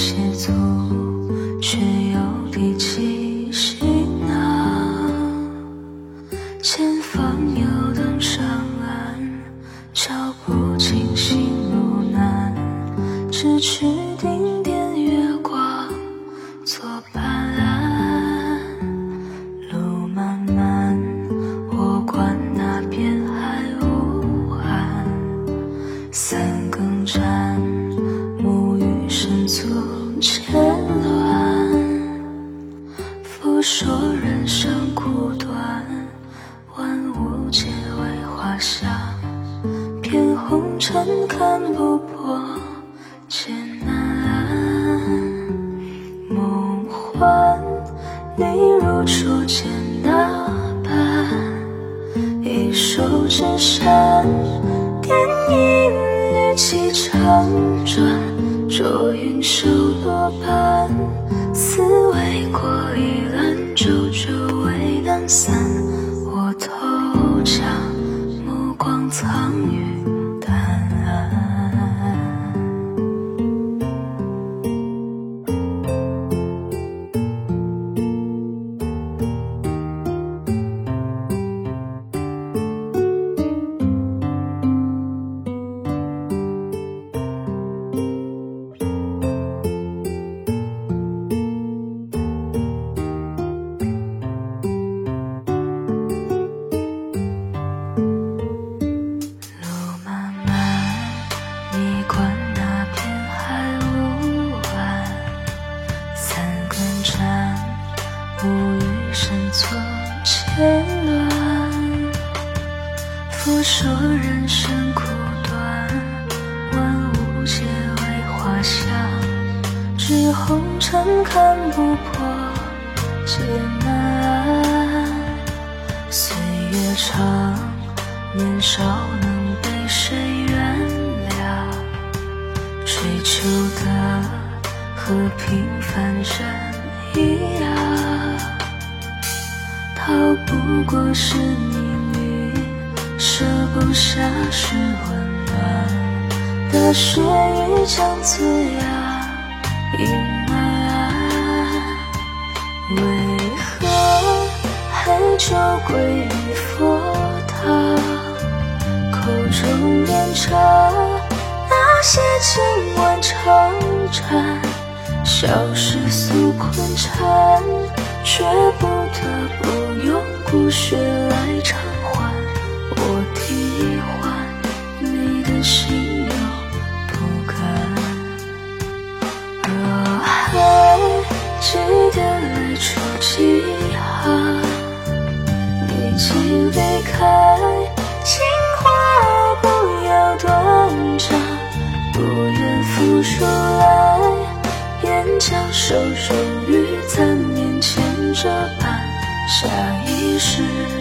写作，却又提起行囊。前方有灯上岸，脚步清醒路难，只去定点月光做斑斓。路漫漫，我观那边还无岸，三更站，沐浴深足渐乱。佛说人生苦短，万物皆为花香，片红尘看不破，皆难安。梦幻，你如初见那般，一手指山，点一缕气长转，浊云收落斑。思为过一览，久久未能散。我头将目光藏于淡安。沐浴深作渐乱，佛说人生苦短，万物皆为花香，只红尘看不破，皆难安。岁月长，年少能被谁原谅？追求的和平凡人一样，逃不过是命运，舍不下是温暖。大雪欲将滋养已难安，为何还旧归于佛堂？口中念着那些经文长禅，消失诉困缠，却不得不用骨血来偿还。我替换你的心有不甘，若还记得来处几行，你请离开，情话不要断章，不愿复述来，便将手收于残年牵着伴，下一世